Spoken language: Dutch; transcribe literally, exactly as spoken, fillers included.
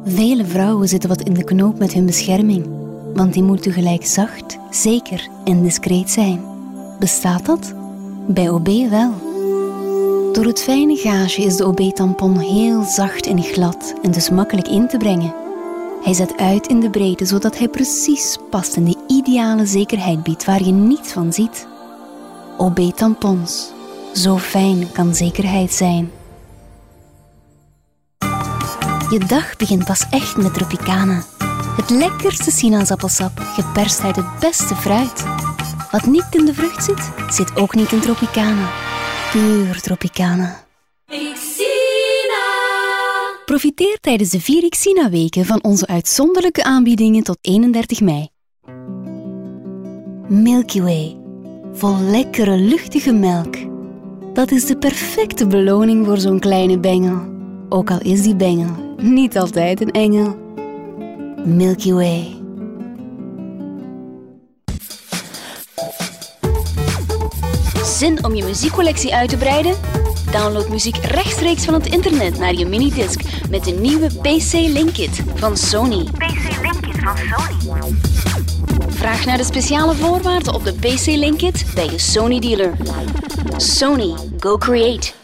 Vele vrouwen zitten wat in de knoop met hun bescherming, want die moet tegelijk zacht, zeker en discreet zijn. Bestaat dat? Bij O B wel. Door het fijne gage is de O B-tampon heel zacht en glad en dus makkelijk in te brengen. Hij zet uit in de breedte, zodat hij precies past en die ideale zekerheid biedt waar je niets van ziet. O B-tampons. Zo fijn kan zekerheid zijn. Je dag begint pas echt met Tropicana. Het lekkerste sinaasappelsap, geperst uit het beste fruit. Wat niet in de vrucht zit, zit ook niet in Tropicana. Puur Tropicana. Xina. Profiteer tijdens de vier Xina-weken van onze uitzonderlijke aanbiedingen tot eenendertig mei. Milky Way. Vol lekkere, luchtige melk. Dat is de perfecte beloning voor zo'n kleine bengel. Ook al is die bengel niet altijd een engel. Milky Way. Zin om je muziekcollectie uit te breiden? Download muziek rechtstreeks van het internet naar je minidisc met de nieuwe P C Link-Kit van Sony. P C Link-Kit van Sony. Vraag naar de speciale voorwaarden op de P C Link-Kit bij je Sony dealer. Sony, go create.